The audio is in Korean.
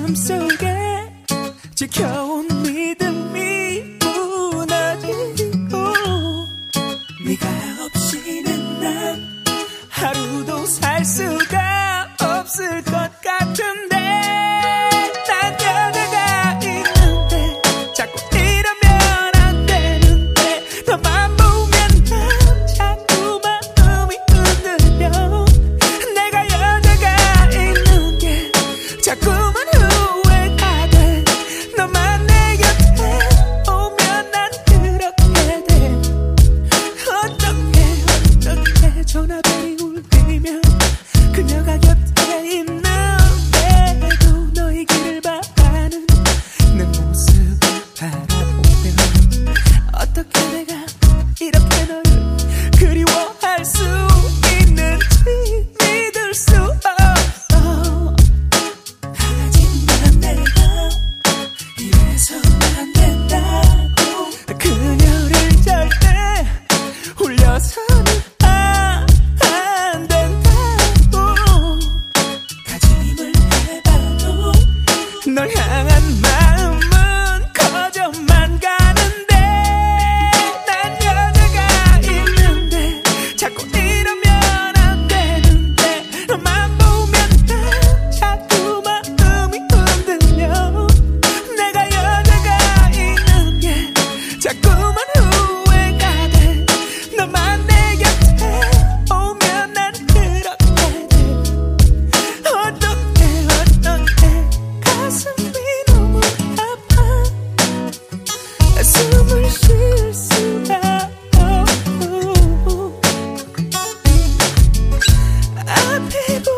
삶 속에 지켜온 믿음이 무너지고 네가 없이는 난 하루도 살 수가 없을 것 같은데 난 여자가 있는데 자꾸 이러면 안 되는데 너만 보면 난 자꾸 마음이 흔들려 내가 여자가 있는 게 자꾸만 후회가 돼 너만 내 곁에 오면 난 그렇게 돼 어떻게 전화벨이 울리면 그녀가 곁에 있는데도 너의 길을 바라는 내 모습을 바라보면 어떻게 내가 이렇게 너를 그리워할 수 있는지 믿을 수 없어 하지만 내가 이래서는 안 된다고 그녀를 절대 홀려서는 안 된다고 다짐을 해봐도 널 향한 마음은 커져만 가는데 난 여자가 있는데 자꾸 이러면 안 되는데 너만 보면 난 자꾸 마음이 흔들려 내가 여자가 있는 게 자꾸만 후회가 돼 너만 내 곁에 오면 난 그렇게 돼 어떡해 가슴이 너무 아파 숨을 쉴 수가 없고 앞이